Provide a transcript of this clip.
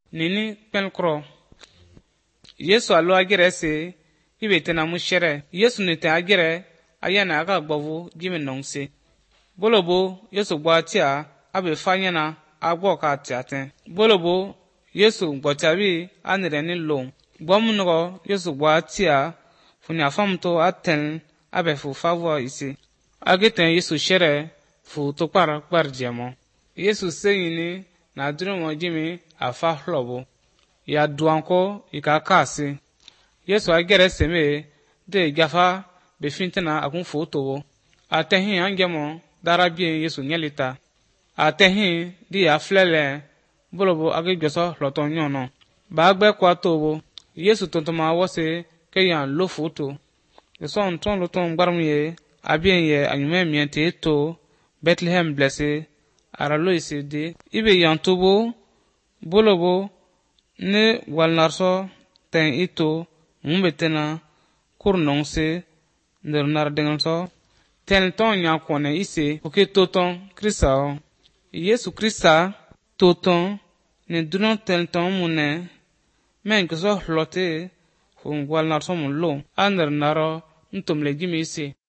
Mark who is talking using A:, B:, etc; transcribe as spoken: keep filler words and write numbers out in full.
A: nini pelkro Yesu alo agire se ibete na mushere Yesu nete agire ayana aga gbovu jimi nongse bolobo Yesu gbo tia abe fanyana agbo ka tiaten bolobo Yesu gbo tiabi anire ni lo gbomuno Yesu gbo tia funi afamto aten abe fu favo isi agiten Yesu shere fu to par par jemo Yesu seyini na drumo jimi afa hlobo ya duanko ikakasi Yesu agere seme de gafa be fintena akun foto atehin angemo darabie Yesu nyelita atehin di aflele bolobo age joso hloton nyono ba gbe kwa tobo Yesu tontoma wose ke yan lo foto so nton loton gbarmuye abien ye anyume miente to Bethlehem blessé aralo isidi ibe yantubo bolobo ne walnarso ten ito mumbetena kurnongse nernar denganso ten ton nya kone ise oke toton Krista Yesu Krista toton ne dunon ten ton mune men koso hlote fu walnarso mun lo aner naro ntumle jimi ise